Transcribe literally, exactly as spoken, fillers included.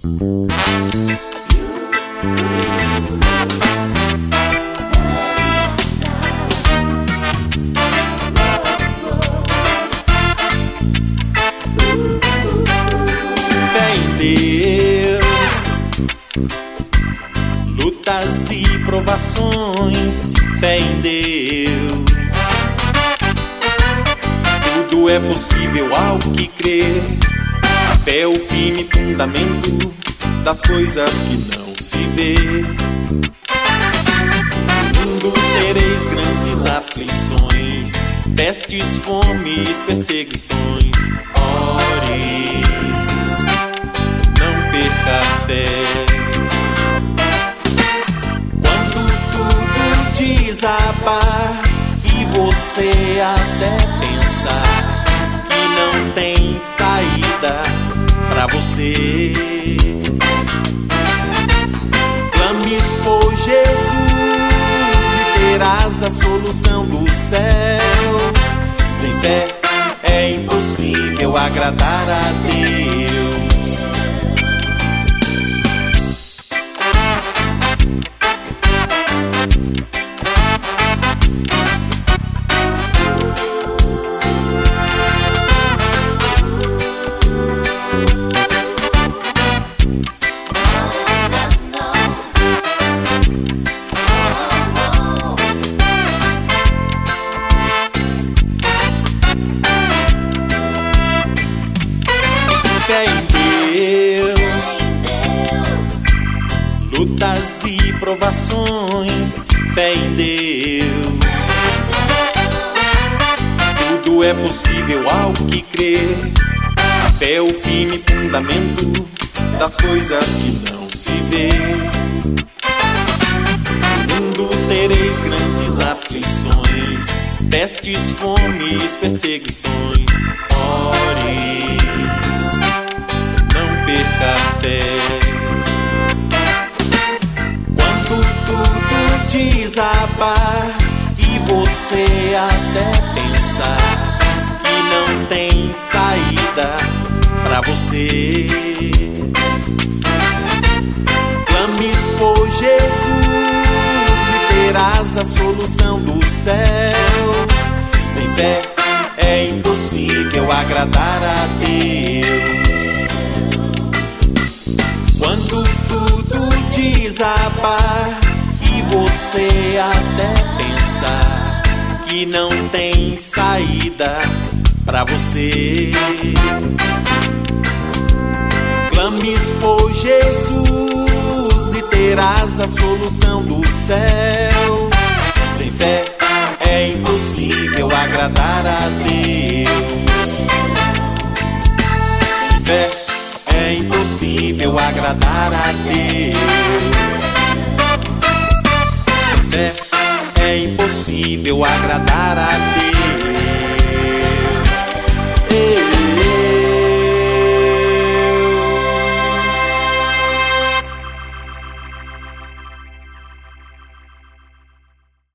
Lutas e provações, fé em Deus. Tudo é possível ao que crer. A fé é o firme fundamento das coisas que não se vê. No mundo tereis grandes aflições, pestes, fomes, perseguições. Ores, não perca a fé. Desabar e você até pensar que não tem saída pra você. Clames por Jesus e terás a solução dos céus. Sem fé é impossível agradar a Deus. Fé em Deus, lutas e provações, fé em Deus. Tudo é possível ao que crer. A fé é o firme fundamento das coisas que não se vê. No mundo tereis grandes aflições, pestes, fomes, perseguições. Ores, não perca a fé. Quando tudo desabar e você até pensar que não tem saída pra você, clames por Jesus e terás a solução dos céus. Sem fé é impossível agradar a Deus. Quando tudo desabar e você até pensar que não tem saída pra você, clames por Jesus e terás a solução dos céus. Sem fé é impossível agradar a Deus. Sem fé é impossível agradar a Deus. Sem fé é impossível agradar a Deus.